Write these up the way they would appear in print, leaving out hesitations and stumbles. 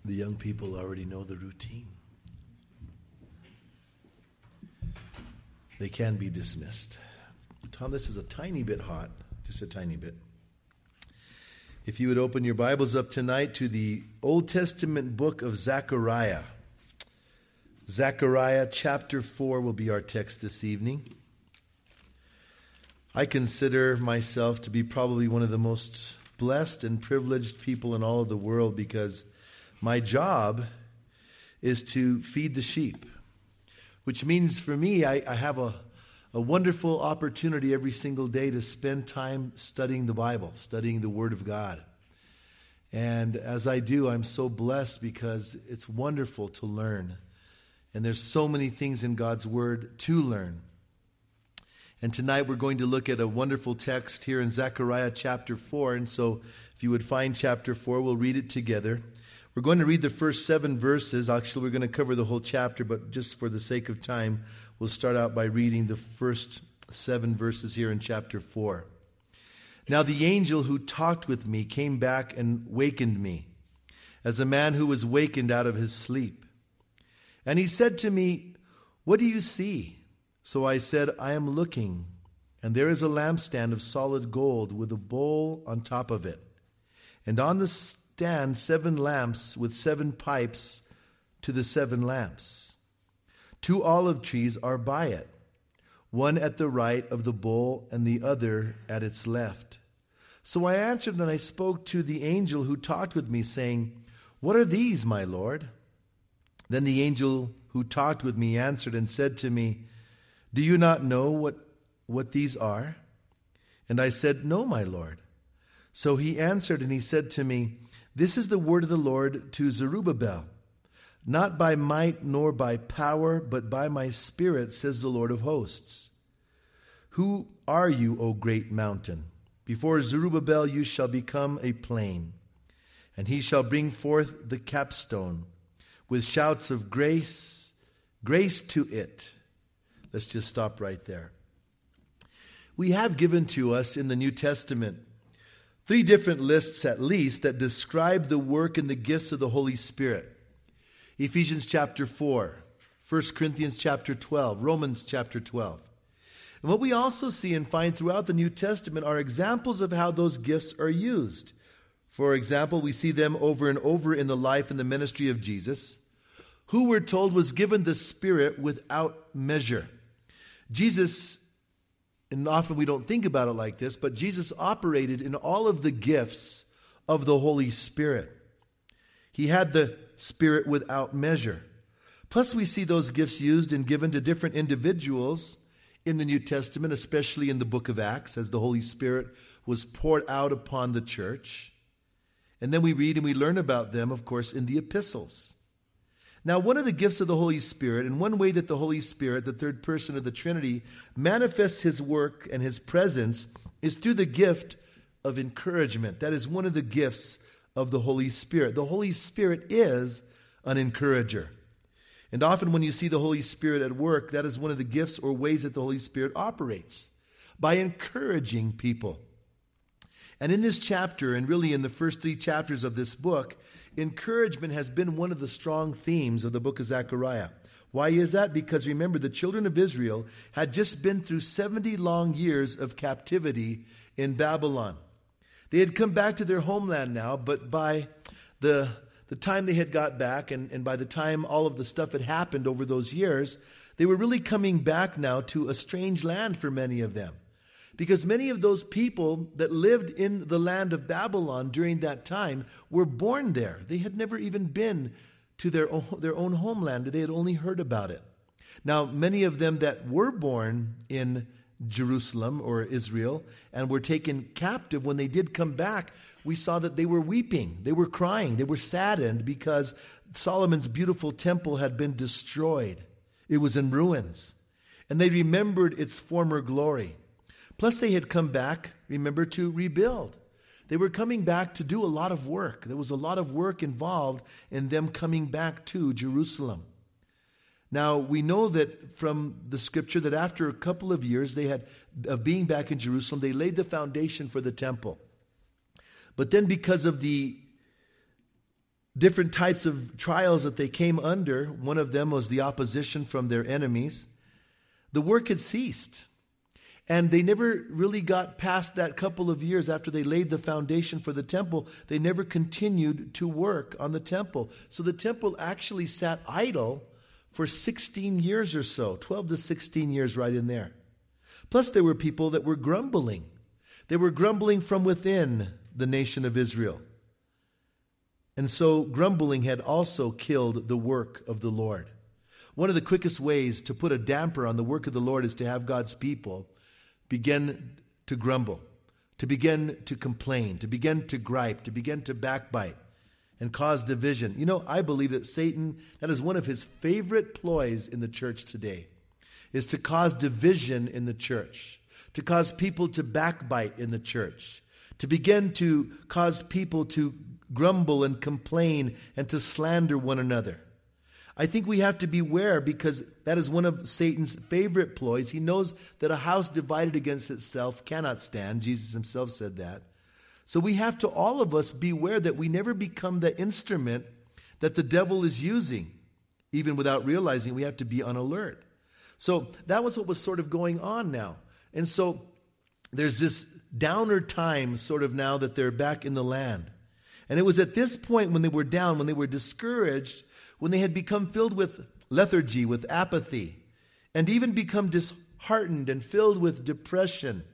The young people already know the routine. They can be dismissed. Tom, this is a tiny bit hot, just a tiny bit. If you would open your Bibles up tonight to the Old Testament book of Zechariah. Zechariah chapter 4 will be our text this evening. I consider myself to be probably one of the most blessed and privileged people in all of the world because my job is to feed the sheep, which means for me I have a wonderful opportunity every single day to spend time studying the Bible, studying the Word of God. And as I do, I'm so blessed because it's wonderful to learn. And there's so many things in God's Word to learn. And tonight we're going to look at a wonderful text here in Zechariah chapter 4. And so if you would find chapter 4, we'll read it together. We're going to read the first 7 verses. Actually, we're going to cover the whole chapter, but just for the sake of time, we'll start out by reading the first 7 verses here in chapter 4. Now the angel who talked with me came back and wakened me, as a man who was wakened out of his sleep. And he said to me, "What do you see?" So I said, "I am looking, and there is a lampstand of solid gold with a bowl on top of it. And on the stand 7 lamps with 7 pipes to the 7 lamps. 2 olive trees are by it, one at the right of the bowl and the other at its left." So I answered and I spoke to the angel who talked with me, saying, "What are these, my Lord?" Then the angel who talked with me answered and said to me, "Do you not know what these are?" And I said, "No, my Lord." So he answered and he said to me, "This is the word of the Lord to Zerubbabel. Not by might nor by power, but by my Spirit, says the Lord of hosts. Who are you, O great mountain? Before Zerubbabel you shall become a plain, and he shall bring forth the capstone with shouts of grace, grace to it." Let's just stop right there. We have given to us in the New Testament 3 different lists at least that describe the work and the gifts of the Holy Spirit. Ephesians chapter 4, 1 Corinthians chapter 12, Romans chapter 12. And what we also see and find throughout the New Testament are examples of how those gifts are used. For example, we see them over and over in the life and the ministry of Jesus, who we're told was given the Spirit without measure. Jesus, and often we don't think about it like this, but Jesus operated in all of the gifts of the Holy Spirit. He had the Spirit without measure. Plus, we see those gifts used and given to different individuals in the New Testament, especially in the book of Acts, as the Holy Spirit was poured out upon the church. And then we read and we learn about them, of course, in the epistles. Now, one of the gifts of the Holy Spirit, and one way that the Holy Spirit, the third person of the Trinity, manifests his work and his presence is through the gift of encouragement. That is one of the gifts of the Holy Spirit. The Holy Spirit is an encourager. And often when you see the Holy Spirit at work, that is one of the gifts or ways that the Holy Spirit operates, by encouraging people. And in this chapter, and really in the first 3 chapters of this book, encouragement has been one of the strong themes of the book of Zechariah. Why is that? Because remember, the children of Israel had just been through 70 long years of captivity in Babylon. They had come back to their homeland now, but by the time they had got back, and by the time all of the stuff had happened over those years, they were really coming back now to a strange land for many of them. Because many of those people that lived in the land of Babylon during that time were born there. They had never even been to their own homeland. They had only heard about it. Now, many of them that were born in Jerusalem or Israel and were taken captive, when they did come back, we saw that they were weeping, they were crying, they were saddened because Solomon's beautiful temple had been destroyed. It was in ruins. And they remembered its former glory. Plus they had come back, remember, to rebuild. They were coming back to do a lot of work. There was a lot of work involved in them coming back to Jerusalem. Now, we know that from the scripture that after a couple of years of being back in Jerusalem, they laid the foundation for the temple. But then because of the different types of trials that they came under. One of them was the opposition from their enemies. The work had ceased. And they never really got past that couple of years after they laid the foundation for the temple. They never continued to work on the temple. So the temple actually sat idle for 16 years or so, 12 to 16 years right in there. Plus there were people that were grumbling. They were grumbling from within the nation of Israel. And so grumbling had also killed the work of the Lord. One of the quickest ways to put a damper on the work of the Lord is to have God's people begin to grumble, to begin to complain, to begin to gripe, to begin to backbite and cause division. You know, I believe that Satan, that is one of his favorite ploys in the church today, is to cause division in the church, to cause people to backbite in the church, to begin to cause people to grumble and complain and to slander one another. I think we have to beware because that is one of Satan's favorite ploys. He knows that a house divided against itself cannot stand. Jesus himself said that. So we have to, all of us, beware that we never become the instrument that the devil is using. Even without realizing, we have to be on alert. So that was what was sort of going on now. And so there's this downer time sort of now that they're back in the land. And it was at this point when they were down, when they were discouraged, when they had become filled with lethargy, with apathy, and even become disheartened and filled with depression,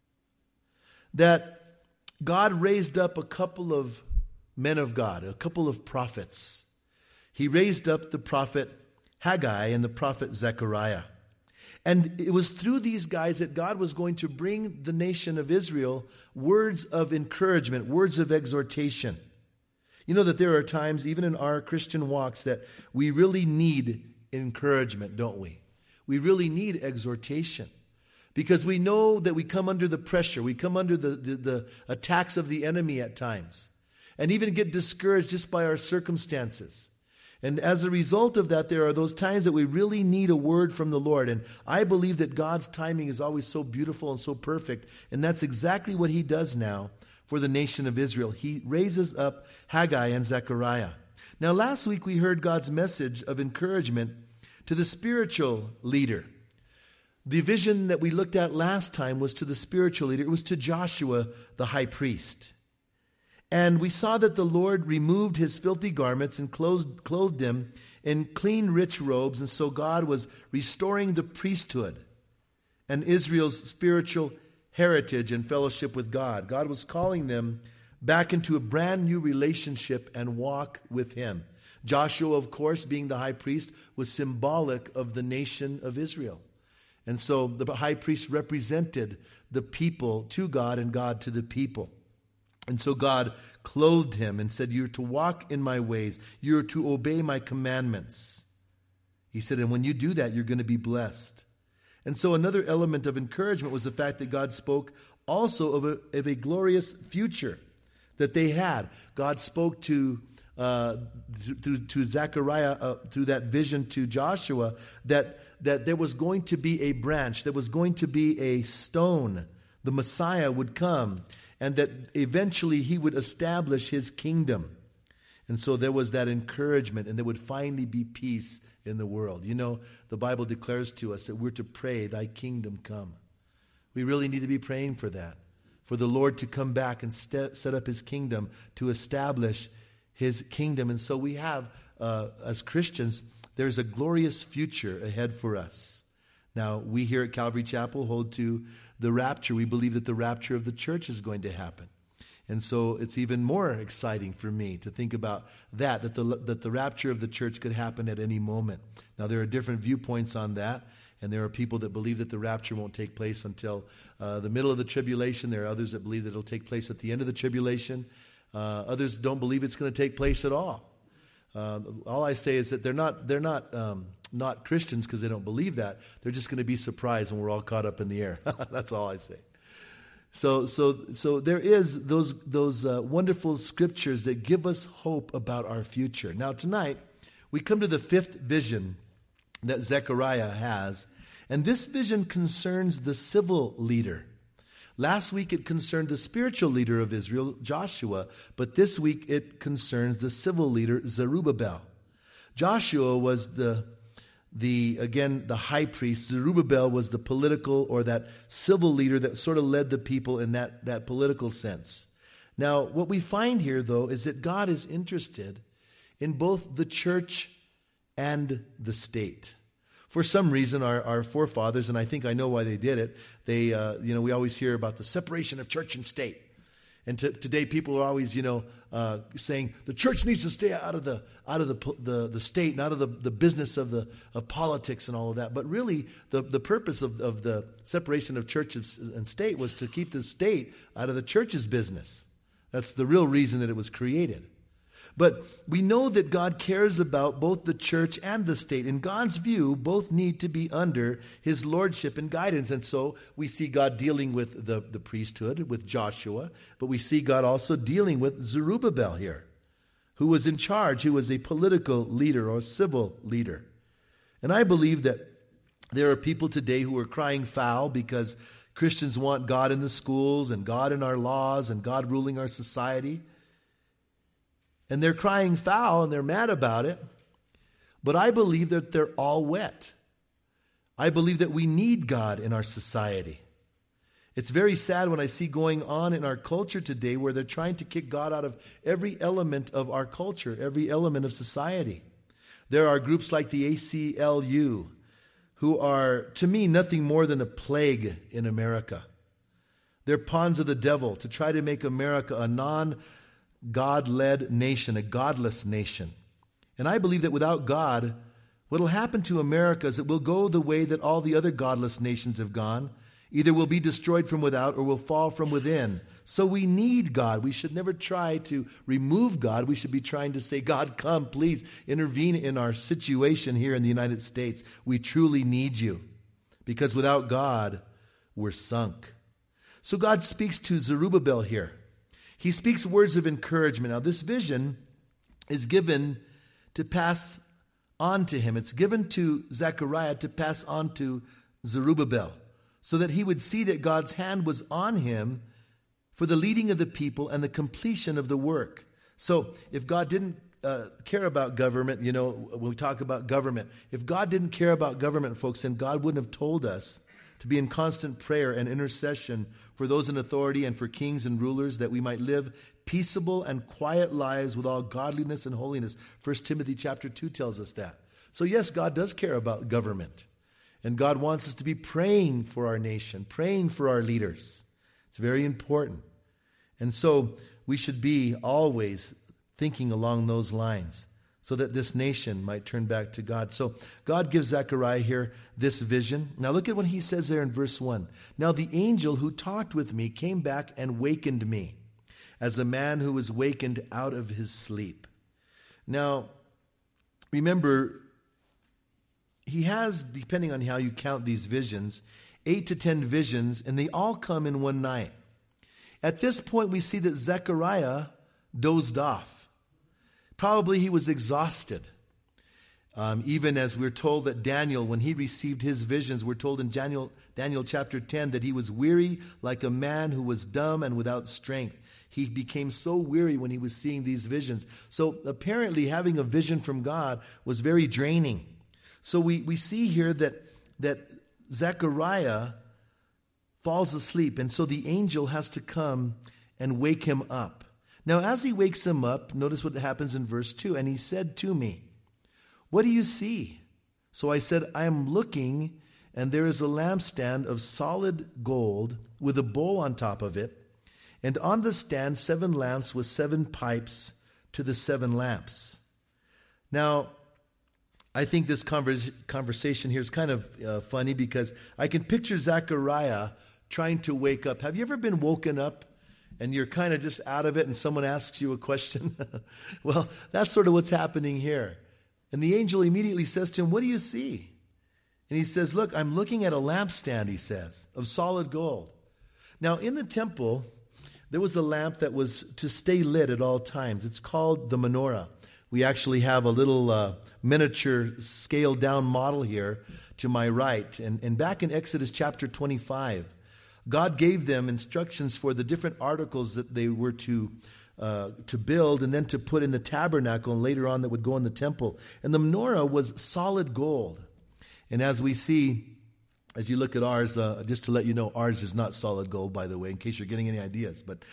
that God raised up a couple of men of God, a couple of prophets. He raised up the prophet Haggai and the prophet Zechariah. And it was through these guys that God was going to bring the nation of Israel words of encouragement, words of exhortation. You know that there are times, even in our Christian walks, that we really need encouragement, don't we? We really need exhortation. Because we know that we come under the pressure. We come under the attacks of the enemy at times. And even get discouraged just by our circumstances. And as a result of that, there are those times that we really need a word from the Lord. And I believe that God's timing is always so beautiful and so perfect. And that's exactly what he does now for the nation of Israel. He raises up Haggai and Zechariah. Now, last week we heard God's message of encouragement to the spiritual leader. The vision that we looked at last time was to the spiritual leader. It was to Joshua, the high priest. And we saw that the Lord removed his filthy garments and clothed him in clean, rich robes. And so God was restoring the priesthood and Israel's spiritual heritage and fellowship with God. God was calling them back into a brand new relationship and walk with him. Joshua, of course, being the high priest, was symbolic of the nation of Israel. And so the high priest represented the people to God and God to the people. And so God clothed him and said, "You're to walk in my ways. You're to obey my commandments." He said, and when you do that, you're going to be blessed. And so another element of encouragement was the fact that God spoke also of a glorious future that they had. God spoke to Zechariah through that vision to Joshua that there was going to be a branch, there was going to be a stone. The Messiah would come, and that eventually he would establish his kingdom. And so there was that encouragement, and there would finally be peace in the world. You know, the Bible declares to us that we're to pray, "Thy kingdom come." We really need to be praying for that, for the Lord to come back and set up his kingdom, to establish his kingdom. And so we have, as Christians, there's a glorious future ahead for us. Now, we here at Calvary Chapel hold to the rapture. We believe that the rapture of the church is going to happen. And so it's even more exciting for me to think about that the rapture of the church could happen at any moment. Now, there are different viewpoints on that, and there are people that believe that the rapture won't take place until the middle of the tribulation. There are others that believe that it'll take place at the end of the tribulation. Others don't believe it's going to take place at all. All I say is that they're not Christians because they don't believe that. They're just going to be surprised when we're all caught up in the air. That's all I say. So there is those wonderful scriptures that give us hope about our future. Now tonight, we come to the fifth vision that Zechariah has, and this vision concerns the civil leader. Last week it concerned the spiritual leader of Israel, Joshua, but this week it concerns the civil leader, Zerubbabel. Joshua was the high priest. Zerubbabel was the political or that civil leader that sort of led the people in that political sense. Now, what we find here, though, is that God is interested in both the church and the state. For some reason, our forefathers, and I think I know why they did it, we always hear about the separation of church and state. And today, people are always, saying the church needs to stay out of the state and out of the business of politics and all of that. But really, the purpose of the separation of church and state was to keep the state out of the church's business. That's the real reason that it was created. But we know that God cares about both the church and the state. In God's view, both need to be under his lordship and guidance. And so we see God dealing with the priesthood, with Joshua, but we see God also dealing with Zerubbabel here, who was in charge, who was a political leader or civil leader. And I believe that there are people today who are crying foul because Christians want God in the schools and God in our laws and God ruling our society. And they're crying foul and they're mad about it. But I believe that they're all wet. I believe that we need God in our society. It's very sad when I see going on in our culture today where they're trying to kick God out of every element of our culture, every element of society. There are groups like the ACLU who are, to me, nothing more than a plague in America. They're pawns of the devil to try to make America a non-God-led nation, a godless nation. And I believe that without God, what will happen to America is it will go the way that all the other godless nations have gone. Either we'll be destroyed from without or we'll fall from within. So we need God. We should never try to remove God. We should be trying to say, God, come, please intervene in our situation here in the United States. We truly need you. Because without God, we're sunk. So God speaks to Zerubbabel here. He speaks words of encouragement. Now, this vision is given to pass on to him. It's given to Zechariah to pass on to Zerubbabel, so that he would see that God's hand was on him for the leading of the people and the completion of the work. So if God didn't care about government, when we talk about government, if God didn't care about government, folks, then God wouldn't have told us to be in constant prayer and intercession for those in authority and for kings and rulers, that we might live peaceable and quiet lives with all godliness and holiness. 1 Timothy chapter 2 tells us that. So yes, God does care about government. And God wants us to be praying for our nation, praying for our leaders. It's very important. And so we should be always thinking along those lines so that this nation might turn back to God. So God gives Zechariah here this vision. Now look at what he says there in verse 1. Now the angel who talked with me came back and wakened me, as a man who was wakened out of his sleep. Now, remember, he has, depending on how you count these visions, 8 to 10 visions, and they all come in one night. At this point, we see that Zechariah dozed off. Probably he was exhausted. Even as we're told that Daniel, when he received his visions, we're told in Daniel chapter 10 that he was weary like a man who was dumb and without strength. He became so weary when he was seeing these visions. So apparently having a vision from God was very draining. So we see here that Zechariah falls asleep, and so the angel has to come and wake him up. Now, as he wakes him up, notice what happens in verse 2. And he said to me, "What do you see?" So I said, "I am looking, and there is a lampstand of solid gold with a bowl on top of it, and on the stand 7 lamps with 7 pipes to the 7 lamps." Now, I think this conversation here is kind of funny because I can picture Zechariah trying to wake up. Have you ever been woken up and you're kind of just out of it and someone asks you a question? Well, that's sort of what's happening here. And the angel immediately says to him, "What do you see?" And he says, "Look, I'm looking at a lampstand," he says, "of solid gold." Now, in the temple, there was a lamp that was to stay lit at all times. It's called the menorah. We actually have a little miniature scaled down model here to my right. And back in Exodus chapter 25, God gave them instructions for the different articles that they were to build and then to put in the tabernacle, and later on that would go in the temple. And the menorah was solid gold. And as we see, as you look at ours, just to let you know, ours is not solid gold, by the way, in case you're getting any ideas. But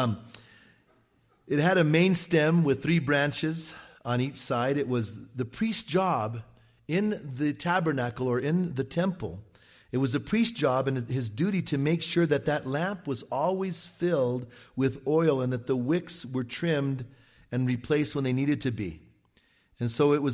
it had a main stem with 3 branches on each side. It was the priest's job in the tabernacle or in the temple. It was the priest's job and his duty to make sure that that lamp was always filled with oil and that the wicks were trimmed and replaced when they needed to be. And so it was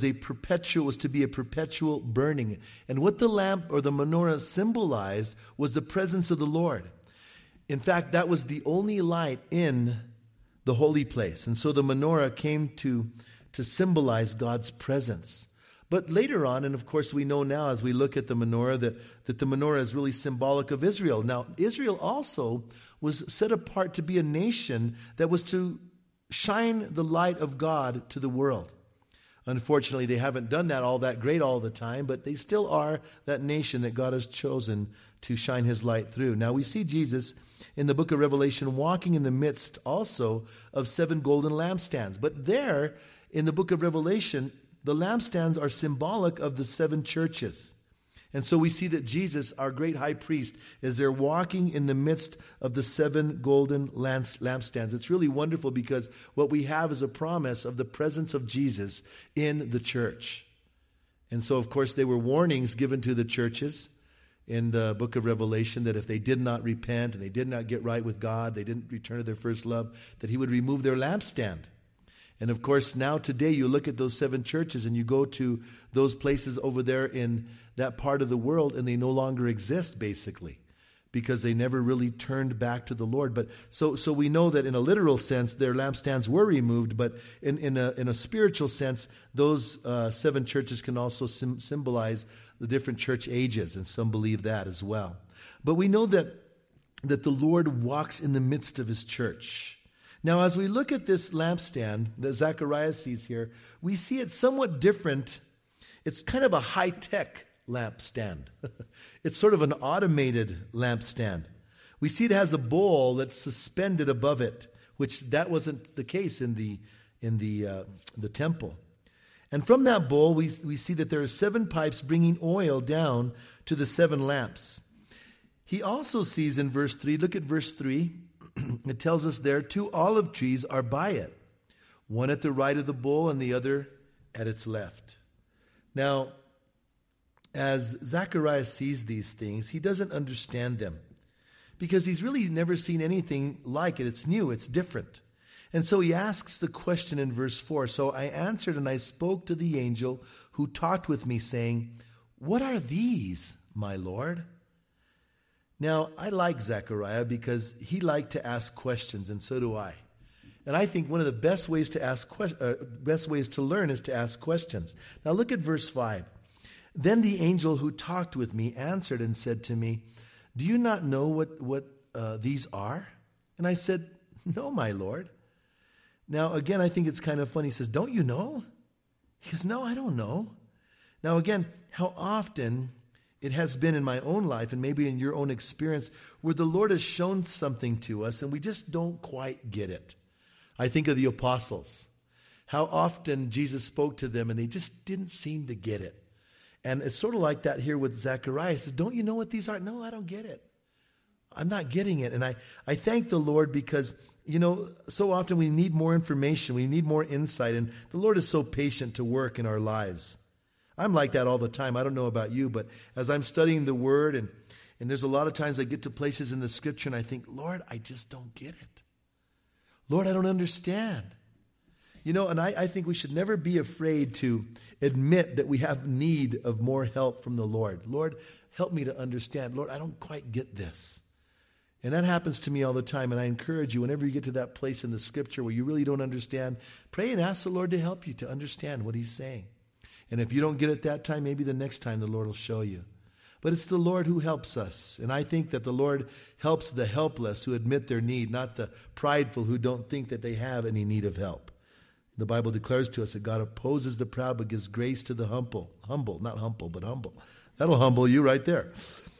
to be a perpetual burning. And what the lamp or the menorah symbolized was the presence of the Lord. In fact, that was the only light in the holy place. And so the menorah came to symbolize God's presence. But later on, and of course we know now as we look at the menorah that the menorah is really symbolic of Israel. Now, Israel also was set apart to be a nation that was to shine the light of God to the world. Unfortunately, they haven't done that all that great all the time, but they still are that nation that God has chosen to shine his light through. Now, we see Jesus in the book of Revelation walking in the midst also of 7 golden lampstands. But there, in the book of Revelation, the lampstands are symbolic of the 7 churches. And so we see that Jesus, our great high priest, is there walking in the midst of the 7 golden lampstands. It's really wonderful because what we have is a promise of the presence of Jesus in the church. And so, of course, there were warnings given to the churches in the book of Revelation that if they did not repent and they did not get right with God, they didn't return to their first love, that he would remove their lampstand. And of course, now today you look at those 7 churches and you go to those places over there in that part of the world and they no longer exist, basically, because they never really turned back to the Lord. But so we know that in a literal sense, their lampstands were removed, but in a spiritual sense, those 7 churches can also symbolize the different church ages, and some believe that as well. But we know that the Lord walks in the midst of his church. Now, as we look at this lampstand that Zechariah sees here, we see it somewhat different. It's kind of a high-tech lampstand. It's sort of an automated lampstand. We see it has a bowl that's suspended above it, which that wasn't the case in the temple. And from that bowl, we see that there are 7 pipes bringing oil down to the 7 lamps. He also sees in verse 3, look at verse 3, it tells us there 2 olive trees are by it, one at the right of the bowl and the other at its left. Now, as Zechariah sees these things, he doesn't understand them because he's really never seen anything like it. It's new, it's different. And so he asks the question in verse 4, "So I answered and I spoke to the angel who talked with me, saying, 'What are these, my Lord?'" Now, I like Zechariah because he liked to ask questions, and so do I. And I think one of the best ways to learn is to ask questions. Now, look at verse 5. "Then the angel who talked with me answered and said to me, 'Do you not know what these are?' And I said, 'No, my Lord.'" Now, again, I think it's kind of funny. He says, "Don't you know?" He goes, "No, I don't know." Now, again, how often it has been in my own life and maybe in your own experience where the Lord has shown something to us and we just don't quite get it. I think of the apostles. How often Jesus spoke to them and they just didn't seem to get it. And it's sort of like that here with Zechariah. He says, "Don't you know what these are?" "No, I don't get it. I'm not getting it." And I thank the Lord because, so often we need more information. We need more insight. And the Lord is so patient to work in our lives. I'm like that all the time. I don't know about you, but as I'm studying the Word, and there's a lot of times I get to places in the Scripture and I think, "Lord, I just don't get it. Lord, I don't understand." And I think we should never be afraid to admit that we have need of more help from the Lord. "Lord, help me to understand. Lord, I don't quite get this." And that happens to me all the time, and I encourage you, whenever you get to that place in the Scripture where you really don't understand, pray and ask the Lord to help you to understand what he's saying. And if you don't get it that time, maybe the next time the Lord will show you. But it's the Lord who helps us. And I think that the Lord helps the helpless who admit their need, not the prideful who don't think that they have any need of help. The Bible declares to us that God opposes the proud but gives grace to the humble. Humble, not humble, but humble. That'll humble you right there.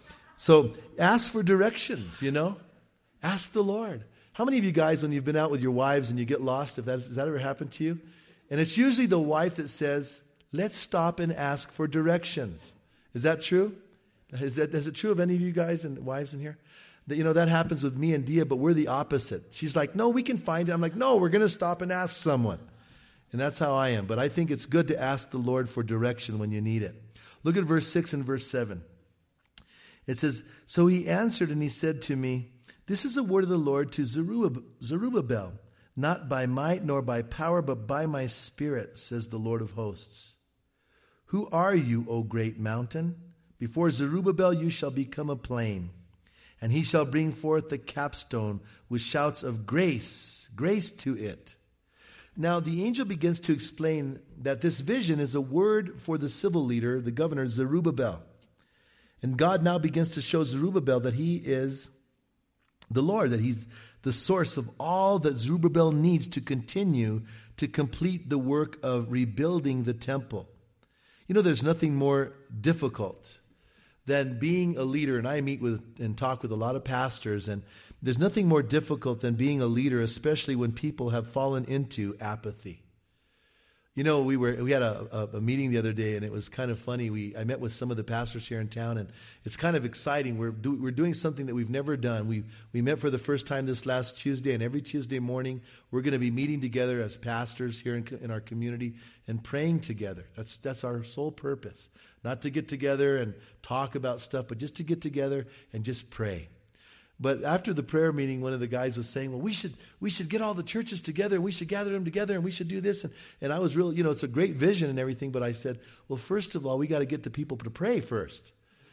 So ask for directions, Ask the Lord. How many of you guys, when you've been out with your wives and you get lost, has that ever happened to you? And it's usually the wife that says, let's stop and ask for directions. Is that true? Is it true of any of you guys and wives in here? That happens with me and Dia, but we're the opposite. She's like, no, we can find it. I'm like, no, we're going to stop and ask someone. And that's how I am. But I think it's good to ask the Lord for direction when you need it. Look at verse 6 and verse 7. It says, so he answered and he said to me, this is the word of the Lord to Zerubbabel, not by might nor by power, but by my spirit, says the Lord of hosts. Who are you, O great mountain? Before Zerubbabel you shall become a plain, and he shall bring forth the capstone with shouts of grace to it. Now the angel begins to explain that this vision is a word for the civil leader, the governor Zerubbabel. And God now begins to show Zerubbabel that he is the Lord, that he's the source of all that Zerubbabel needs to continue to complete the work of rebuilding the temple. There's nothing more difficult than being a leader. And I meet with and talk with a lot of pastors, and there's nothing more difficult than being a leader, especially when people have fallen into apathy. We had a meeting the other day, and it was kind of funny. I met with some of the pastors here in town, and it's kind of exciting. We're doing something that we've never done. We met for the first time this last Tuesday, and every Tuesday morning we're going to be meeting together as pastors here in our community and praying together. That's our sole purpose, not to get together and talk about stuff, but just to get together and just pray. But after the prayer meeting, one of the guys was saying, well, we should get all the churches together, and we should gather them together, and we should do this. And I was really, it's a great vision and everything, but I said, well, first of all, we got to get the people to pray first.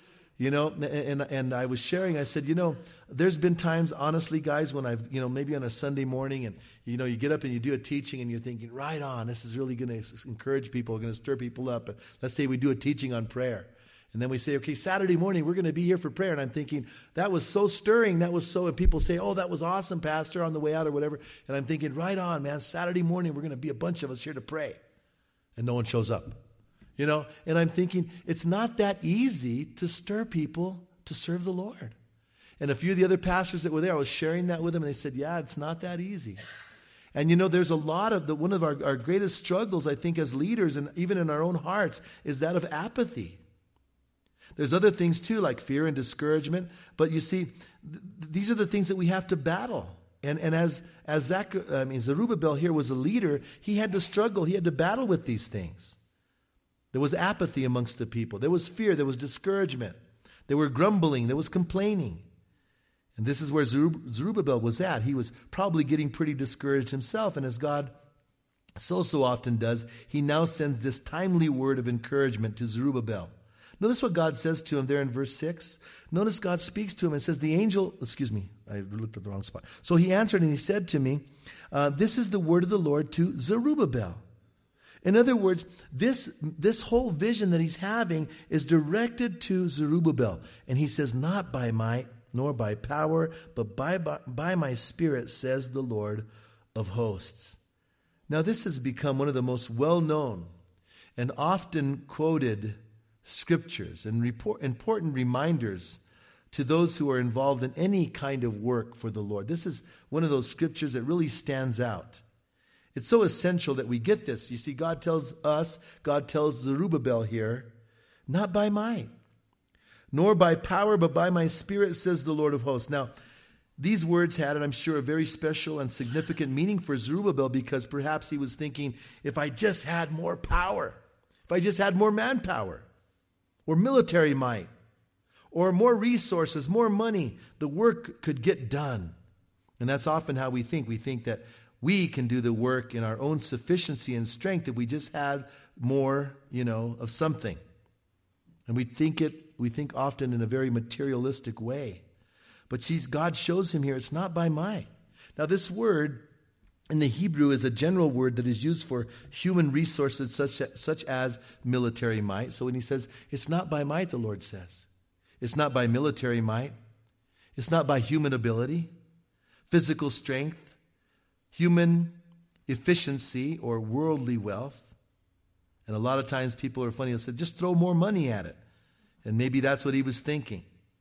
And I was sharing, I said, there's been times, honestly, guys, when I've, maybe on a Sunday morning, and, you get up and you do a teaching, and you're thinking, right on, this is really going to encourage people, going to stir people up. Let's say we do a teaching on prayer. And then we say, okay, Saturday morning, we're going to be here for prayer. And I'm thinking, that was so stirring. And people say, oh, that was awesome, Pastor, on the way out or whatever. And I'm thinking, right on, man, Saturday morning, we're going to be a bunch of us here to pray. And no one shows up, And I'm thinking, it's not that easy to stir people to serve the Lord. And a few of the other pastors that were there, I was sharing that with them, and they said, yeah, it's not that easy. And there's a lot of one of our greatest struggles, I think, as leaders, and even in our own hearts, is that of apathy. There's other things too, like fear and discouragement. But you see, these are the things that we have to battle. And as Zerubbabel here was a leader, he had to struggle. He had to battle with these things. There was apathy amongst the people. There was fear. There was discouragement. There were grumbling. There was complaining. And this is where Zerubbabel was at. He was probably getting pretty discouraged himself. And as God so often does, he now sends this timely word of encouragement to Zerubbabel. Notice what God says to him there in verse 6. Notice God speaks to him and says, I looked at the wrong spot. So he answered and he said to me, this is the word of the Lord to Zerubbabel. In other words, this whole vision that he's having is directed to Zerubbabel. And he says, not by might nor by power, but by my spirit, says the Lord of hosts. Now this has become one of the most well-known and often quoted scriptures and important reminders to those who are involved in any kind of work for the Lord. This is one of those scriptures that really stands out. It's so essential that we get this. You see, God tells Zerubbabel here, not by might, nor by power, but by my spirit, says the Lord of hosts. Now, these words had, and I'm sure, a very special and significant meaning for Zerubbabel, because perhaps he was thinking, if I just had more power, if I just had more manpower, or military might, or more resources, more money, the work could get done. And that's often how we think. We think that we can do the work in our own sufficiency and strength if we just had more, of something. And we think often in a very materialistic way. But God shows him here, it's not by might. Now this word in the Hebrew is a general word that is used for human resources such as military might. So when he says, it's not by might, the Lord says. It's not by military might. It's not by human ability, physical strength, human efficiency, or worldly wealth. And a lot of times people are funny and say, just throw more money at it. And maybe that's what he was thinking.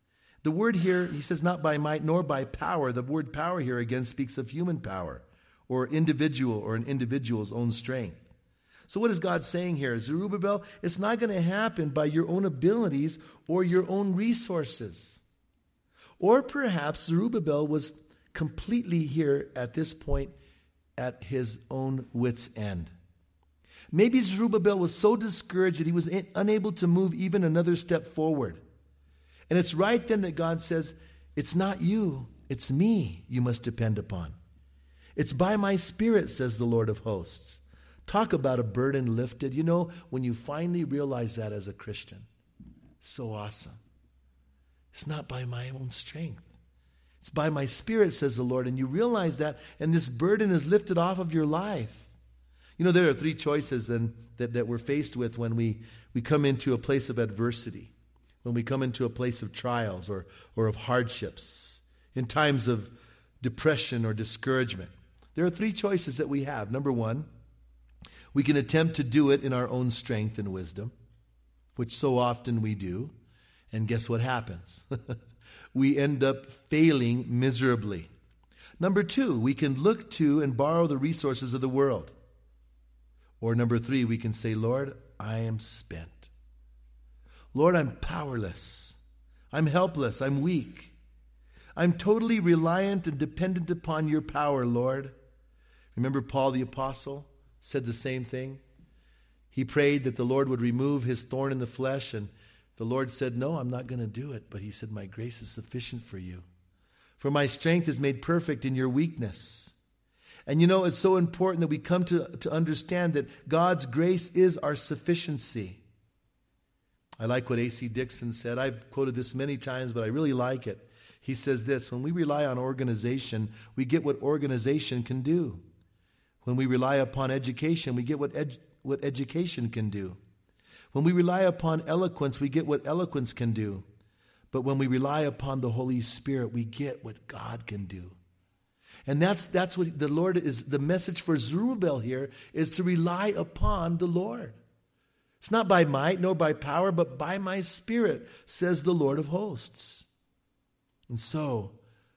The word here, he says, not by might nor by power. The word power here again speaks of human power or individual or an individual's own strength. So what is God saying here? Zerubbabel, it's not going to happen by your own abilities or your own resources. Or perhaps Zerubbabel was completely here at this point at his own wit's end. Maybe Zerubbabel was so discouraged that he was unable to move even another step forward. And it's right then that God says, it's not you, it's me you must depend upon. It's by my Spirit, says the Lord of hosts. Talk about a burden lifted. You know, when you finally realize that as a Christian, so awesome. It's not by my own strength. It's by my Spirit, says the Lord. And you realize that, and this burden is lifted off of your life. You know, there are three choices then that we're faced with when we come into a place of adversity, when we come into a place of trials or of hardships, in times of depression or discouragement. There are three choices that we have. Number one, we can attempt to do it in our own strength and wisdom, which so often we do. And guess what happens? We end up failing miserably. Number two, we can look to and borrow the resources of the world. Or number three, we can say, Lord, I am spent. Lord, I'm powerless. I'm helpless. I'm weak. I'm totally reliant and dependent upon your power, Lord. Remember Paul the Apostle said the same thing? He prayed that the Lord would remove his thorn in the flesh, and the Lord said, no, I'm not going to do it. But he said, my grace is sufficient for you. For my strength is made perfect in your weakness. And you know, it's so important that we come to understand that God's grace is our sufficiency. I like what A.C. Dixon said. I've quoted this many times, but I really like it. He says this, when we rely on organization, we get what organization can do. When we rely upon education, we get what education can do. When we rely upon eloquence, we get what eloquence can do. But when we rely upon the Holy Spirit, we get what God can do. And that's what the Lord is, the message for Zerubbabel here is to rely upon the Lord. It's not by might nor by power, but by my Spirit, says the Lord of hosts. And so,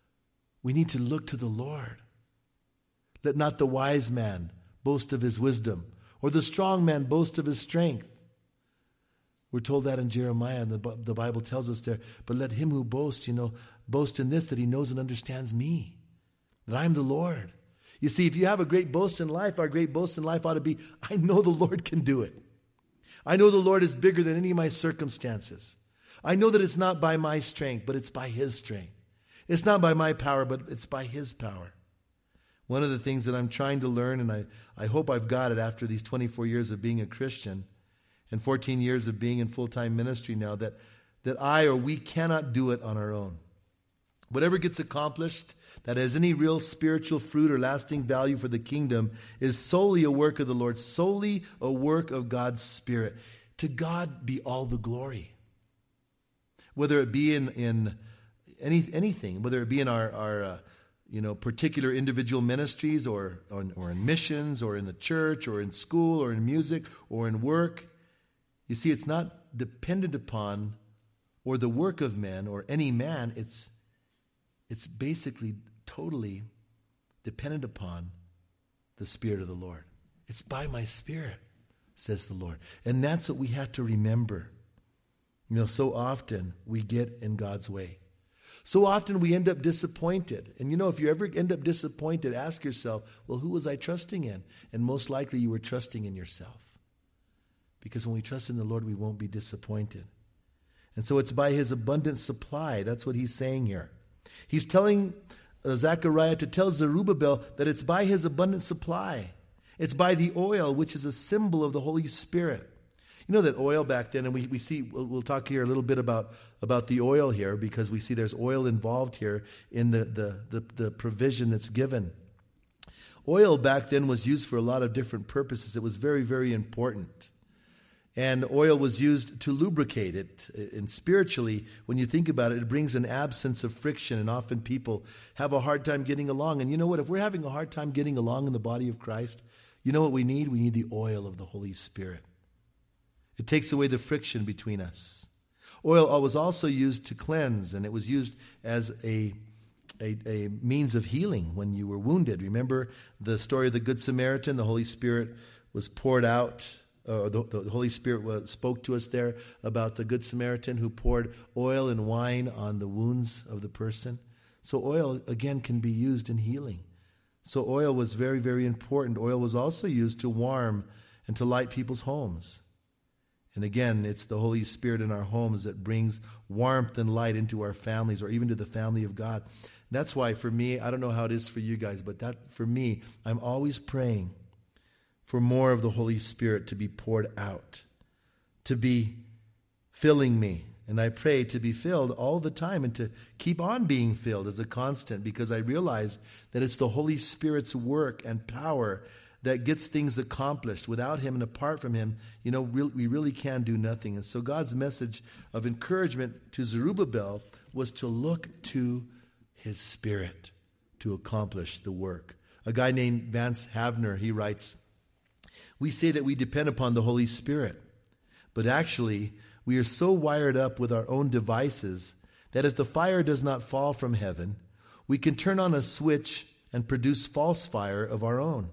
we need to look to the Lord. Let not the wise man boast of his wisdom, or the strong man boast of his strength. We're told that in Jeremiah, and the Bible tells us there, but let him who boasts, boast in this, that he knows and understands me, that I am the Lord. You see, if you have a great boast in life, our great boast in life ought to be, I know the Lord can do it. I know the Lord is bigger than any of my circumstances. I know that it's not by my strength, but it's by his strength. It's not by my power, but it's by his power. One of the things that I'm trying to learn, and I hope I've got it after these 24 years of being a Christian and 14 years of being in full-time ministry now, that we cannot do it on our own. Whatever gets accomplished that has any real spiritual fruit or lasting value for the kingdom is solely a work of the Lord, solely a work of God's Spirit. To God be all the glory. Whether it be in anything, whether it be in our particular individual ministries or in missions or in the church or in school or in music or in work. You see, it's not dependent upon or the work of men or any man. It's basically totally dependent upon the Spirit of the Lord. It's by my Spirit, says the Lord. And that's what we have to remember. So often we get in God's way. So often we end up disappointed. And if you ever end up disappointed, ask yourself, well, who was I trusting in? And most likely you were trusting in yourself. Because when we trust in the Lord, we won't be disappointed. And so it's by his abundant supply. That's what he's saying here. He's telling Zechariah to tell Zerubbabel that it's by his abundant supply. It's by the oil, which is a symbol of the Holy Spirit. You know that oil back then, and we see, we'll talk here a little bit about the oil here, because we see there's oil involved here in the provision that's given. Oil back then was used for a lot of different purposes. It was very, very important. And oil was used to lubricate it. And spiritually, when you think about it, it brings an absence of friction, and often people have a hard time getting along. And you know what? If we're having a hard time getting along in the body of Christ, you know what we need? We need the oil of the Holy Spirit. It takes away the friction between us. Oil was also used to cleanse, and it was used as a means of healing when you were wounded. Remember the story of the Good Samaritan? The Holy Spirit was poured out. The Holy Spirit spoke to us there about the Good Samaritan who poured oil and wine on the wounds of the person. So oil, again, can be used in healing. So oil was very, very important. Oil was also used to warm and to light people's homes. And again, it's the Holy Spirit in our homes that brings warmth and light into our families or even to the family of God. And that's why for me, I don't know how it is for you guys, but that for me, I'm always praying for more of the Holy Spirit to be poured out, to be filling me. And I pray to be filled all the time and to keep on being filled as a constant, because I realize that it's the Holy Spirit's work and power that gets things accomplished. Without him and apart from him, we really can do nothing. And so God's message of encouragement to Zerubbabel was to look to his Spirit to accomplish the work. A guy named Vance Havner, he writes, "We say that we depend upon the Holy Spirit, but actually we are so wired up with our own devices that if the fire does not fall from heaven, we can turn on a switch and produce false fire of our own.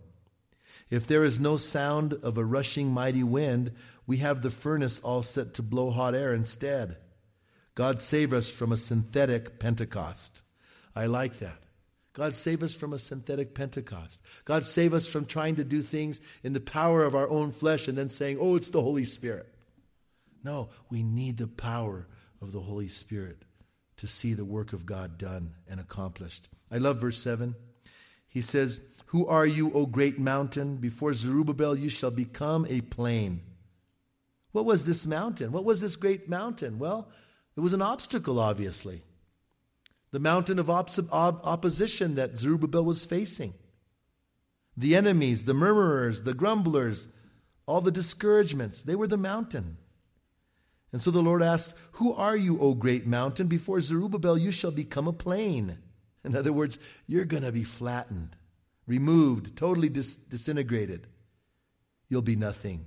If there is no sound of a rushing mighty wind, we have the furnace all set to blow hot air instead. God save us from a synthetic Pentecost." I like that. God save us from a synthetic Pentecost. God save us from trying to do things in the power of our own flesh and then saying, oh, it's the Holy Spirit. No, we need the power of the Holy Spirit to see the work of God done and accomplished. I love verse 7. He says, "Who are you, O great mountain? Before Zerubbabel you shall become a plain." What was this mountain? What was this great mountain? Well, it was an obstacle, obviously. The mountain of opposition that Zerubbabel was facing. The enemies, the murmurers, the grumblers, all the discouragements, they were the mountain. And so the Lord asked, "Who are you, O great mountain? Before Zerubbabel you shall become a plain." In other words, you're going to be flattened, removed, totally disintegrated. You'll be nothing.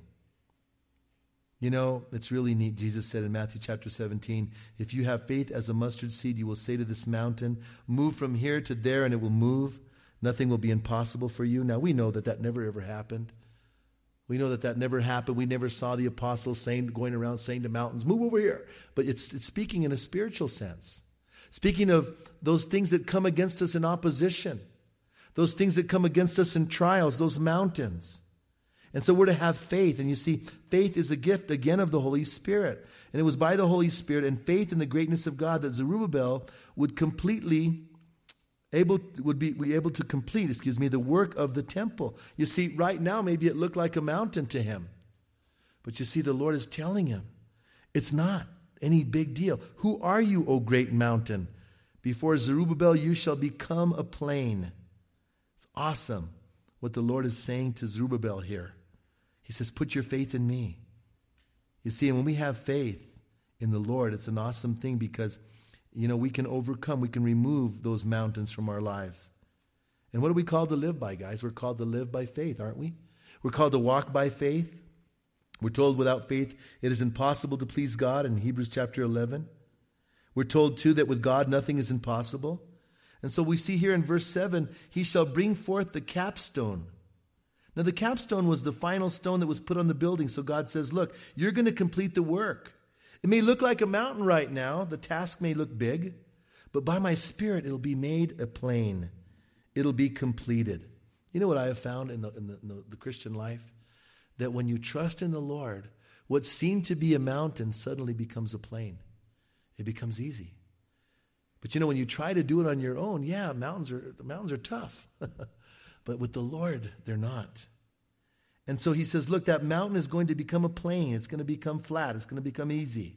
It's really neat. Jesus said in Matthew chapter 17, if you have faith as a mustard seed, you will say to this mountain, move from here to there, and it will move. Nothing will be impossible for you. Now, we know that never ever happened. We know that never happened. We never saw the apostles going around saying to mountains, move over here. But it's speaking in a spiritual sense. Speaking of those things that come against us in opposition, those things that come against us in trials, those mountains. And so we're to have faith. And you see, faith is a gift, again, of the Holy Spirit. And it was by the Holy Spirit and faith in the greatness of God that Zerubbabel would be able to complete the work of the temple. You see, right now, maybe it looked like a mountain to him. But you see, the Lord is telling him, it's not any big deal. Who are you, O great mountain? Before Zerubbabel, you shall become a plain. It's awesome what the Lord is saying to Zerubbabel here. He says, put your faith in me. You see, and when we have faith in the Lord, it's an awesome thing because, we can overcome, we can remove those mountains from our lives. And what are we called to live by, guys? We're called to live by faith, aren't we? We're called to walk by faith. We're told without faith it is impossible to please God in Hebrews chapter 11. We're told, too, that with God nothing is impossible. And so we see here in verse 7, he shall bring forth the capstone. Now, the capstone was the final stone that was put on the building. So God says, look, you're going to complete the work. It may look like a mountain right now. The task may look big. But by my Spirit, it'll be made a plain. It'll be completed. You know what I have found in the Christian life? That when you trust in the Lord, what seemed to be a mountain suddenly becomes a plain. It becomes easy. But when you try to do it on your own, mountains are tough. But with the Lord, they're not. And so he says, look, that mountain is going to become a plain. It's going to become flat. It's going to become easy.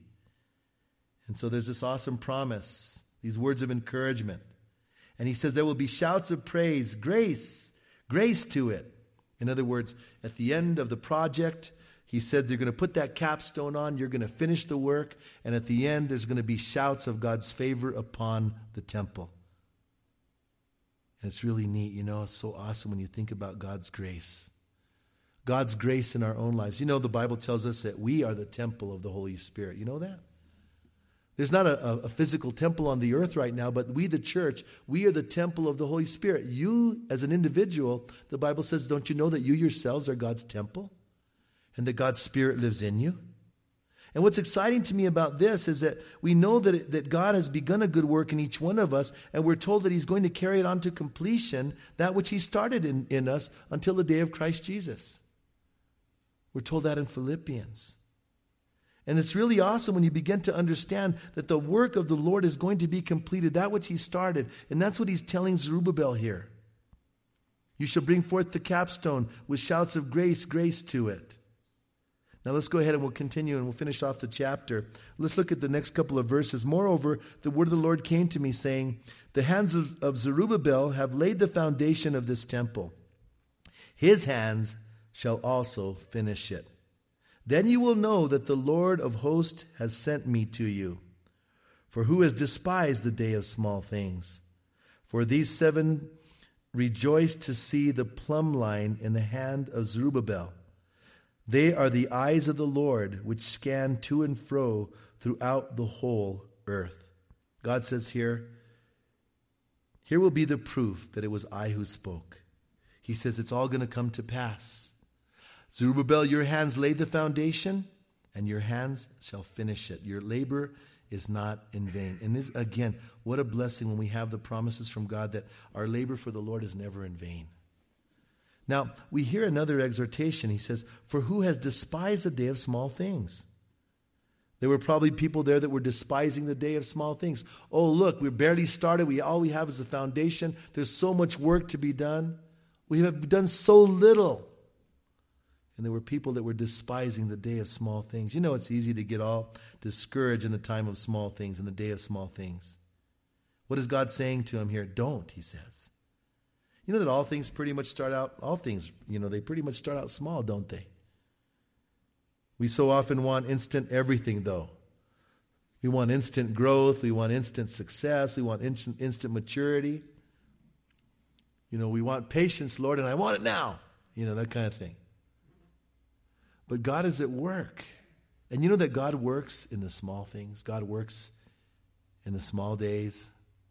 And so there's this awesome promise, these words of encouragement. And he says there will be shouts of praise, grace to it. In other words, at the end of the project, he said they're going to put that capstone on, you're going to finish the work, and at the end there's going to be shouts of God's favor upon the temple. And it's really neat, it's so awesome when you think about God's grace. God's grace in our own lives. The Bible tells us that we are the temple of the Holy Spirit. You know that? There's not a physical temple on the earth right now, but we, the church, we are the temple of the Holy Spirit. You, as an individual, the Bible says, don't you know that you yourselves are God's temple and that God's Spirit lives in you? And what's exciting to me about this is that we know that God has begun a good work in each one of us, and we're told that He's going to carry it on to completion, that which He started in us until the day of Christ Jesus. We're told that in Philippians. And it's really awesome when you begin to understand that the work of the Lord is going to be completed, that which He started. And that's what He's telling Zerubbabel here. You shall bring forth the capstone with shouts of grace, grace to it. Now let's go ahead and we'll continue and we'll finish off the chapter. Let's look at the next couple of verses. Moreover, the word of the Lord came to me saying, the hands of Zerubbabel have laid the foundation of this temple. His hands shall also finish it. Then you will know that the Lord of hosts has sent me to you. For who has despised the day of small things? For these 7 rejoice to see the plumb line in the hand of Zerubbabel. They are the eyes of the Lord, which scan to and fro throughout the whole earth. God says here will be the proof that it was I who spoke. He says it's all going to come to pass. Zerubbabel, your hands laid the foundation, and your hands shall finish it. Your labor is not in vain. And this, again, what a blessing when we have the promises from God that our labor for the Lord is never in vain. Now, we hear another exhortation. He says, for who has despised the day of small things? There were probably people there that were despising the day of small things. Oh, look, we're barely started. All we have is a foundation. There's so much work to be done. We have done so little. And there were people that were despising the day of small things. You know, it's easy to get all discouraged in the time of small things, in the day of small things. What is God saying to him here? Don't, he says. You know that all things pretty much start out, they pretty much start out small, don't they? We so often want instant everything, though. We want instant growth. We want instant success. We want instant maturity. We want patience, Lord, and I want it now. That kind of thing. But God is at work. And you know that God works in the small things. God works in the small days.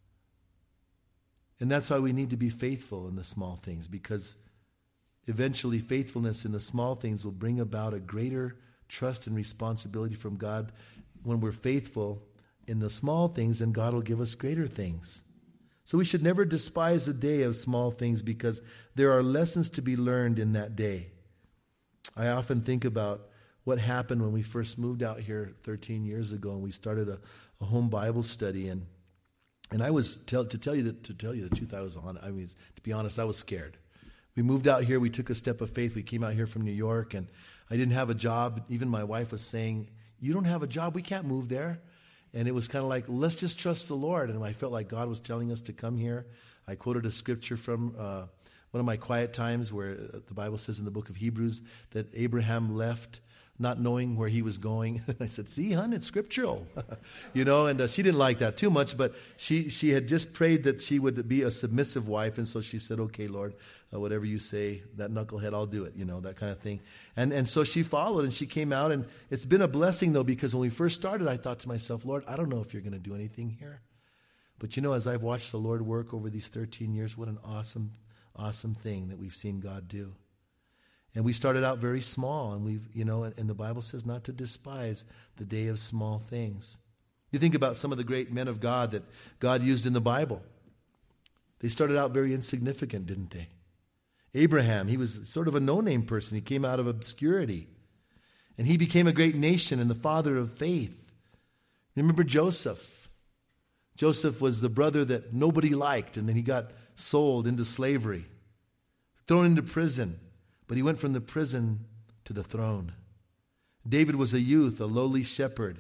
And that's why we need to be faithful in the small things, because eventually faithfulness in the small things will bring about a greater trust and responsibility from God. When we're faithful in the small things, then God will give us greater things. So we should never despise the day of small things, because there are lessons to be learned in that day. I often think about what happened when we first moved out here 13 years ago, and we started a home Bible study. And I was to tell you the truth, to be honest, I was scared. We moved out here. We took a step of faith. We came out here from New York, and I didn't have a job. Even my wife was saying, "You don't have a job. We can't move there." And it was kind of like, let's just trust the Lord. And I felt like God was telling us to come here. I quoted a scripture from one of my quiet times where the Bible says in the book of Hebrews that Abraham left not knowing where he was going. I said, see, hon, it's scriptural. And she didn't like that too much, but she had just prayed that she would be a submissive wife. And so she said, okay, Lord, whatever you say, that knucklehead, I'll do it, that kind of thing. And so she followed and she came out, and it's been a blessing though, because when we first started, I thought to myself, Lord, I don't know if you're going to do anything here. But as I've watched the Lord work over these 13 years, what an awesome thing that we've seen God do. And we started out very small, and and the Bible says not to despise the day of small things. You think about some of the great men of God that God used in the Bible. They started out very insignificant, didn't they? Abraham, he was sort of a no-name person. He came out of obscurity. And he became a great nation and the father of faith. Remember Joseph. Joseph was the brother that nobody liked, and then he got sold into slavery, thrown into prison. But he went from the prison to the throne. David was a youth, a lowly shepherd.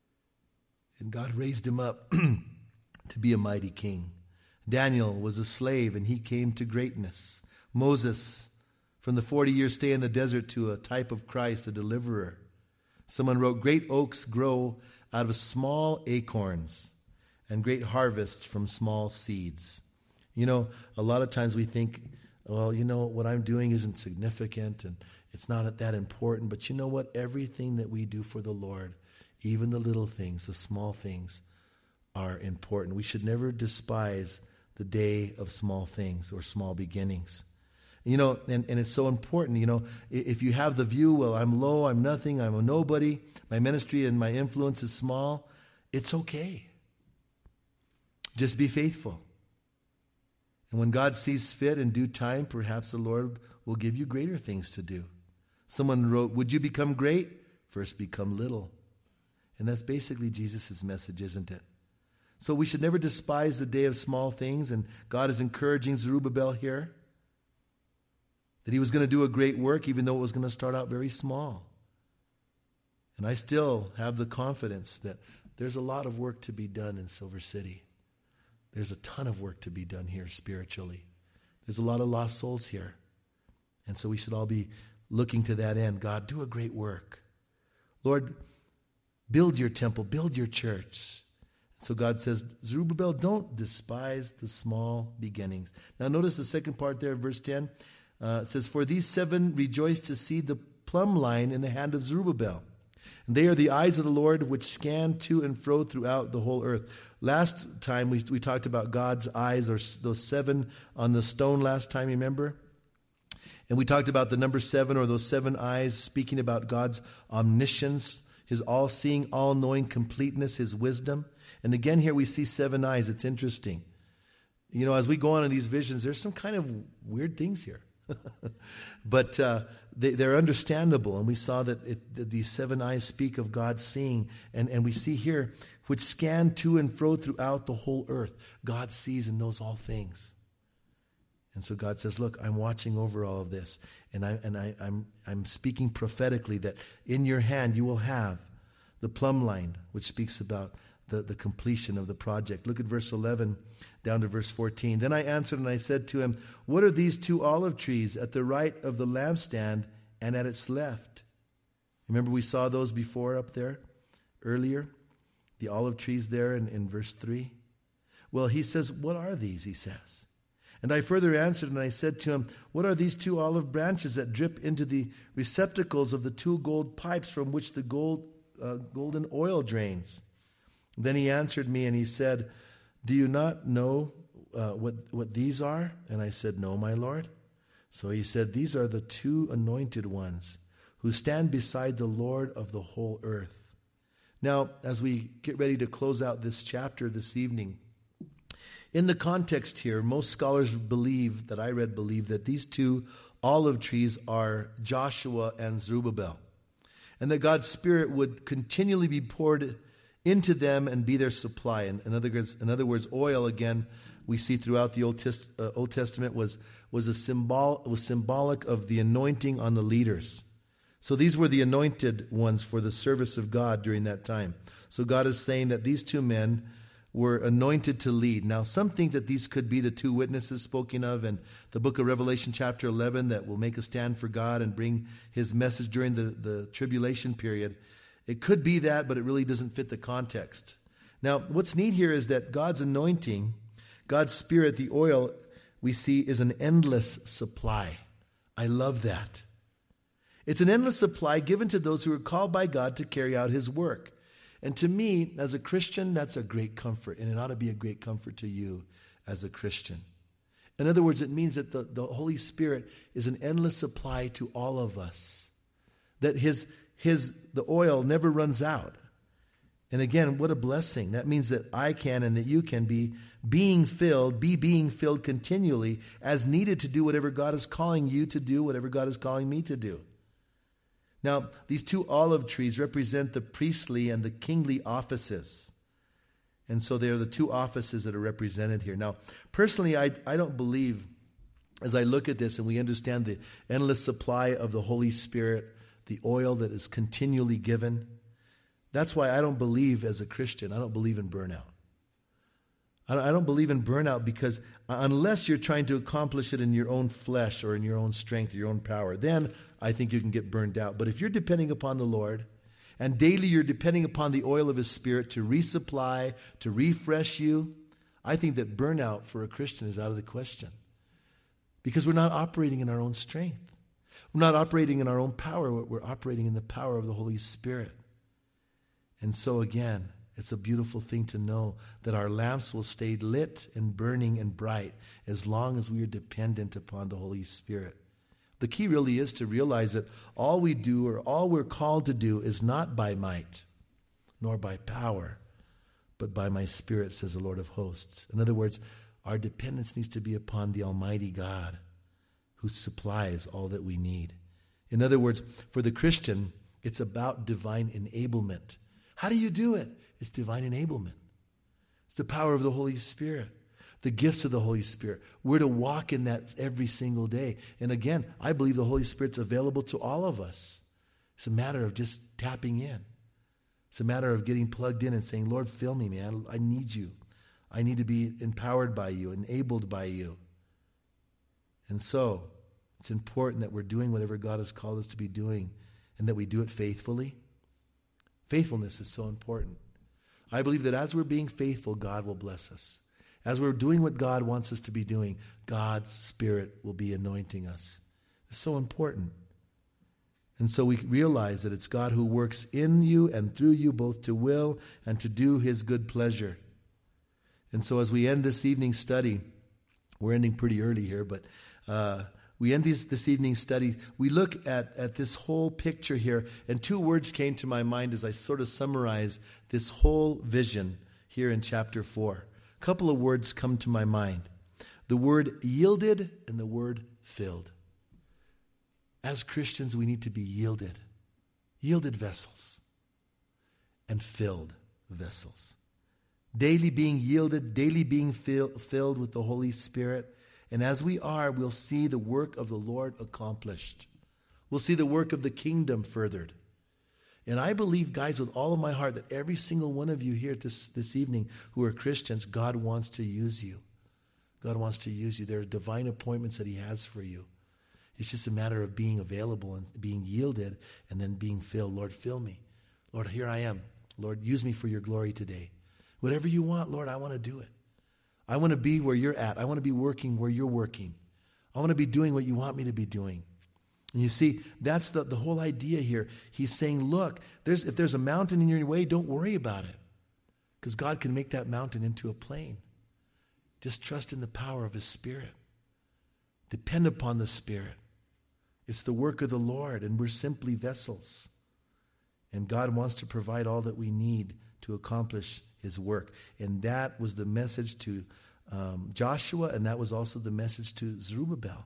And God raised him up to be a mighty king. Daniel was a slave, and he came to greatness. Moses, from the 40-year stay in the desert to a type of Christ, a deliverer. Someone wrote, great oaks grow out of small acorns, and great harvests from small seeds. A lot of times we think, well, what I'm doing isn't significant and it's not that important. But you know what? Everything that we do for the Lord Even the little things, the small things are important. We should never despise the day of small things or small beginnings. And it's so important, if you have the view, well, I'm low, I'm nothing, I'm a nobody, my ministry and my influence is small, it's okay. Just be faithful. And when God sees fit in due time, perhaps the Lord will give you greater things to do. Someone wrote, would you become great? First become little. And that's basically Jesus' message, isn't it? So we should never despise the day of small things, and God is encouraging Zerubbabel here that he was going to do a great work, even though it was going to start out very small. And I still have the confidence that there's a lot of work to be done in Silver City. There's a ton of work to be done here spiritually. There's a lot of lost souls here. And so we should all be looking to that end. God, do a great work. Lord, build your temple, build your church. So God says, Zerubbabel, don't despise the small beginnings. Now notice the second part there, verse 10. It says, for these 7 rejoice to see the plumb line in the hand of Zerubbabel. And they are the eyes of the Lord which scan to and fro throughout the whole earth. Last time we talked about God's eyes, or those 7 on the stone last time, remember? And we talked about the number 7, or those 7 eyes, speaking about God's omniscience, his all-seeing, all-knowing completeness, his wisdom. And again here we see 7 eyes. It's interesting. As we go on in these visions, there's some kind of weird things here. But they're understandable, and we saw that these 7 eyes speak of God seeing, and we see here, which scan to and fro throughout the whole earth. God sees and knows all things. And so God says, look, I'm watching over all of this, and I'm speaking prophetically that in your hand you will have the plumb line, which speaks about the completion of the project. Look at verse 11 down to verse 14. Then I answered and I said to him, what are these 2 olive trees at the right of the lampstand and at its left? Remember we saw those before up there earlier? The olive trees there in verse 3. Well, he says, what are these, he says. And I further answered and I said to him, what are these 2 olive branches that drip into the receptacles of the 2 gold pipes from which the golden oil drains? Then he answered me and he said, do you not know what these are? And I said, no, my Lord. So he said, these are the 2 anointed ones who stand beside the Lord of the whole earth. Now, as we get ready to close out this chapter this evening, in the context here, most scholars believe that these 2 olive trees are Joshua and Zerubbabel, and that God's Spirit would continually be poured into them and be their supply. And in other words, oil, again, we see throughout the Old Testament was symbolic of the anointing on the leaders. So these were the anointed ones for the service of God during that time. So God is saying that these 2 men were anointed to lead. Now, some think that these could be the 2 witnesses spoken of in the book of Revelation chapter 11 that will make a stand for God and bring his message during the tribulation period. It could be that, but it really doesn't fit the context. Now, what's neat here is that God's anointing, God's Spirit, the oil, we see is an endless supply. I love that. It's an endless supply given to those who are called by God to carry out his work. And to me, as a Christian, that's a great comfort, and it ought to be a great comfort to you as a Christian. In other words, it means that the Holy Spirit is an endless supply to all of us, that the oil never runs out. And again, what a blessing. That means that I can and that you can be being filled continually as needed to do whatever God is calling you to do, whatever God is calling me to do. Now, these 2 olive trees represent the priestly and the kingly offices. And so they are the 2 offices that are represented here. Now, personally, I don't believe, as I look at this and we understand the endless supply of the Holy Spirit, the oil that is continually given, that's why I don't believe as a Christian, I don't believe in burnout. I don't believe in burnout because unless you're trying to accomplish it in your own flesh or in your own strength or your own power, then I think you can get burned out. But if you're depending upon the Lord and daily you're depending upon the oil of his Spirit to resupply, to refresh you, I think that burnout for a Christian is out of the question because we're not operating in our own strength. We're not operating in our own power. We're operating in the power of the Holy Spirit. And so again, it's a beautiful thing to know that our lamps will stay lit and burning and bright as long as we are dependent upon the Holy Spirit. The key really is to realize that all we do or all we're called to do is not by might, nor by power, but by my Spirit, says the Lord of hosts. In other words, our dependence needs to be upon the Almighty God who supplies all that we need. In other words, for the Christian, it's about divine enablement. How do you do it? It's divine enablement. It's the power of the Holy Spirit, the gifts of the Holy Spirit. We're to walk in that every single day. And again, I believe the Holy Spirit's available to all of us. It's a matter of just tapping in. It's a matter of getting plugged in and saying, Lord, fill me, man. I need you. I need to be empowered by you, enabled by you. And so, it's important that we're doing whatever God has called us to be doing and that we do it faithfully. Faithfulness is so important. I believe that as we're being faithful, God will bless us. As we're doing what God wants us to be doing, God's Spirit will be anointing us. It's so important. And so we realize that it's God who works in you and through you both to will and to do his good pleasure. And so as we end this evening's study, we're ending pretty early here, but we end this evening's study. We look at this whole picture here, and two words came to my mind as I sort of summarize this whole vision here in chapter 4. A couple of words come to my mind. The word yielded and the word filled. As Christians, we need to be yielded vessels, and filled vessels. Daily being yielded, daily being filled with the Holy Spirit. And as we are, we'll see the work of the Lord accomplished. We'll see the work of the kingdom furthered. And I believe, guys, with all of my heart, that every single one of you here this evening who are Christians, God wants to use you. God wants to use you. There are divine appointments that he has for you. It's just a matter of being available and being yielded and then being filled. Lord, fill me. Lord, here I am. Lord, use me for your glory today. Whatever you want, Lord, I want to do it. I want to be where you're at. I want to be working where you're working. I want to be doing what you want me to be doing. And you see, that's the whole idea here. He's saying, look, if there's a mountain in your way, don't worry about it. Because God can make that mountain into a plain. Just trust in the power of his Spirit. Depend upon the Spirit. It's the work of the Lord, and we're simply vessels. And God wants to provide all that we need to accomplish his work. And that was the message to Joshua, and that was also the message to Zerubbabel.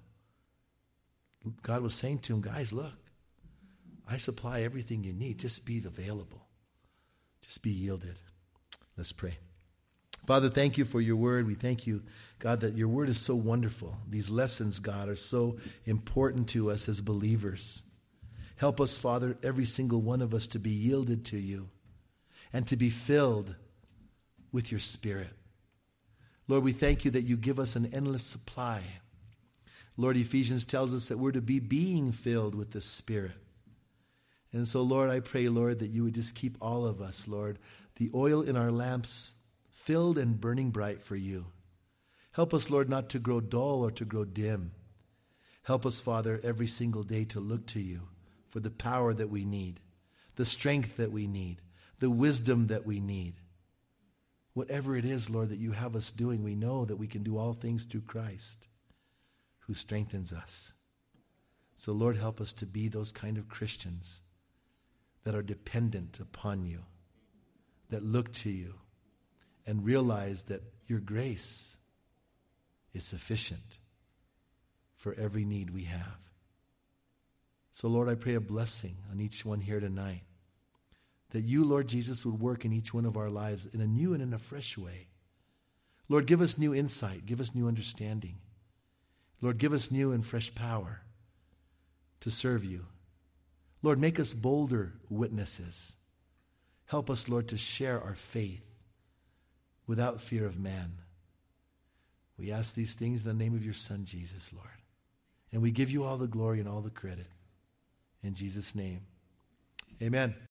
God was saying to him, guys, look, I supply everything you need. Just be available. Just be yielded. Let's pray. Father, thank you for your word. We thank you, God, that your word is so wonderful. These lessons, God, are so important to us as believers. Help us, Father, every single one of us to be yielded to you and to be filled with your Spirit. Lord, we thank you that you give us an endless supply. Lord, Ephesians tells us that we're to be being filled with the Spirit. And so, Lord, I pray, Lord, that you would just keep all of us, Lord, the oil in our lamps filled and burning bright for you. Help us, Lord, not to grow dull or to grow dim. Help us, Father, every single day to look to you for the power that we need, the strength that we need, the wisdom that we need. Whatever it is, Lord, that you have us doing, we know that we can do all things through Christ who strengthens us. So, Lord, help us to be those kind of Christians that are dependent upon you, that look to you, and realize that your grace is sufficient for every need we have. So, Lord, I pray a blessing on each one here tonight, that you, Lord Jesus, would work in each one of our lives in a new and in a fresh way. Lord, give us new insight. Give us new understanding. Lord, give us new and fresh power to serve you. Lord, make us bolder witnesses. Help us, Lord, to share our faith without fear of man. We ask these things in the name of your Son, Jesus, Lord. And we give you all the glory and all the credit. In Jesus' name, amen.